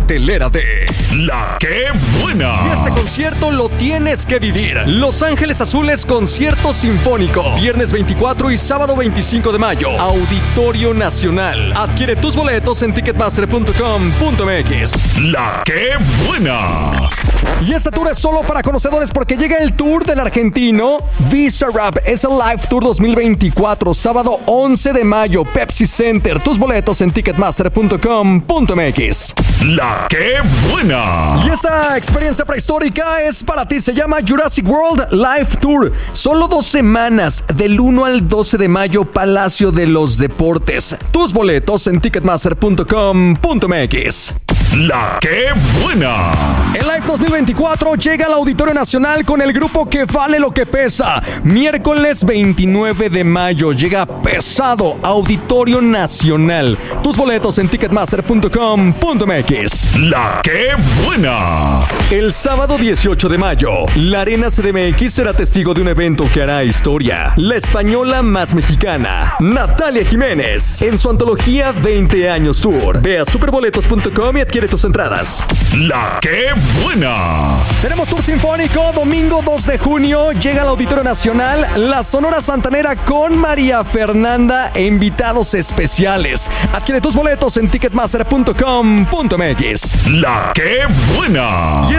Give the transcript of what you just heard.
cartelera de La Qué Buena. Y este concierto lo tienes que vivir. Los Ángeles Azules Concierto Sinfónico. Viernes 24 y sábado 25 de mayo. Auditorio Nacional. Adquiere tus boletos en ticketmaster.com.mx. La Qué Buena. Y este tour es solo para conocedores porque llega el tour del argentino Bizarrap. Es el Live Tour 2024, sábado 11 de mayo, Pepsi Center. Tus boletos en ticketmaster.com.mx. La Qué Buena. Y esta experiencia prehistórica es para ti. Se llama Jurassic World Live Tour. Solo 2 semanas, del 1 al 12 de mayo, Palacio de los Deportes. Tus boletos en ticketmaster.com.mx. La Qué Buena. El Live 2024 llega al Auditorio Nacional con el grupo que vale lo que pesa. Miércoles 29 de mayo llega pesado Auditorio Nacional. Tus boletos en ticketmaster.com.mx. La Qué Buena. El sábado 18 de mayo, la Arena CDMX será testigo de un evento que hará historia. La española más mexicana, Natalia Jiménez, en su antología 20 años tour. Ve a superboletos.com y adquiere tus entradas. La Qué Buena. Tenemos tour sinfónico, domingo 2 de junio, llega al Auditorio Nacional la Sonora Santanera con María Fernanda e invitados especiales. Adquiere tus boletos en ticketmaster.com.mx. La Qué Buena.